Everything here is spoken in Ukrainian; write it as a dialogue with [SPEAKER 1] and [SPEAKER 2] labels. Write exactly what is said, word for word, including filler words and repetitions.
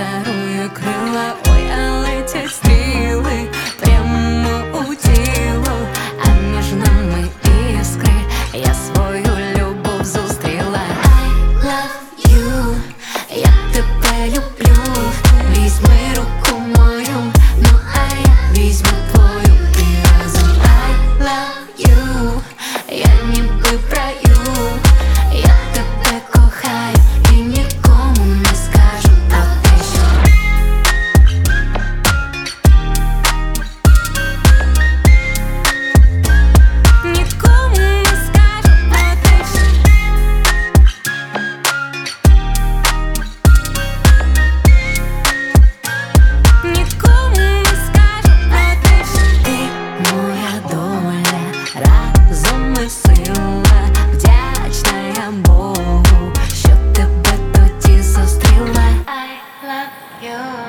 [SPEAKER 1] дарує крила, ой, а летять стріли прямо у тіло, а між нами іскри, я свою любов зустріла. I love you, я тебе люблю. Візьми руку мою, ну а я візьму твою і разом. I love you, я ніби в раю, я тебе кохаю і нікому не скажу про те, що нікому не скажу про те, що нікому не скажу про те, що ти моя доля, разом ми сила, вдячна я Богу, що тебе тоді зустріла. I love you.